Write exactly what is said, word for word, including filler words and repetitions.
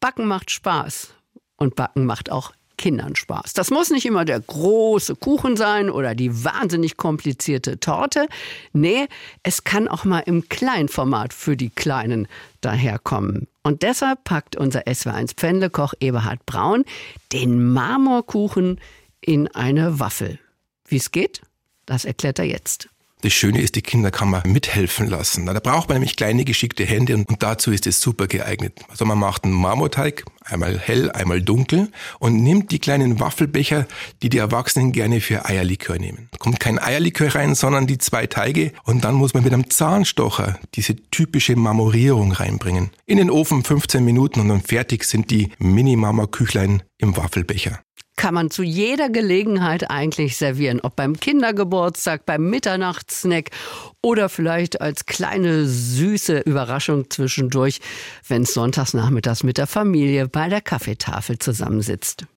Backen macht Spaß und Backen macht auch Kindern Spaß. Das muss nicht immer der große Kuchen sein oder die wahnsinnig komplizierte Torte. Nee, es kann auch mal im Kleinformat für die Kleinen daherkommen. Und deshalb packt unser S W eins Pfändlekoch Eberhard Braun den Marmorkuchen in eine Waffel. Wie es geht, das erklärt er jetzt. Das Schöne ist, die Kinder kann man mithelfen lassen. Da braucht man nämlich kleine, geschickte Hände und dazu ist es super geeignet. Also man macht einen Marmorteig, einmal hell, einmal dunkel und nimmt die kleinen Waffelbecher, die die Erwachsenen gerne für Eierlikör nehmen. Da kommt kein Eierlikör rein, sondern die zwei Teige und dann muss man mit einem Zahnstocher diese typische Marmorierung reinbringen. In den Ofen fünfzehn Minuten und dann fertig sind die Mini-Marmorküchlein im Waffelbecher. Kann man zu jeder Gelegenheit eigentlich servieren, ob beim Kindergeburtstag, beim Mitternachtssnack oder vielleicht als kleine süße Überraschung zwischendurch, wenn es sonntags nachmittags mit der Familie bei der Kaffeetafel zusammensitzt.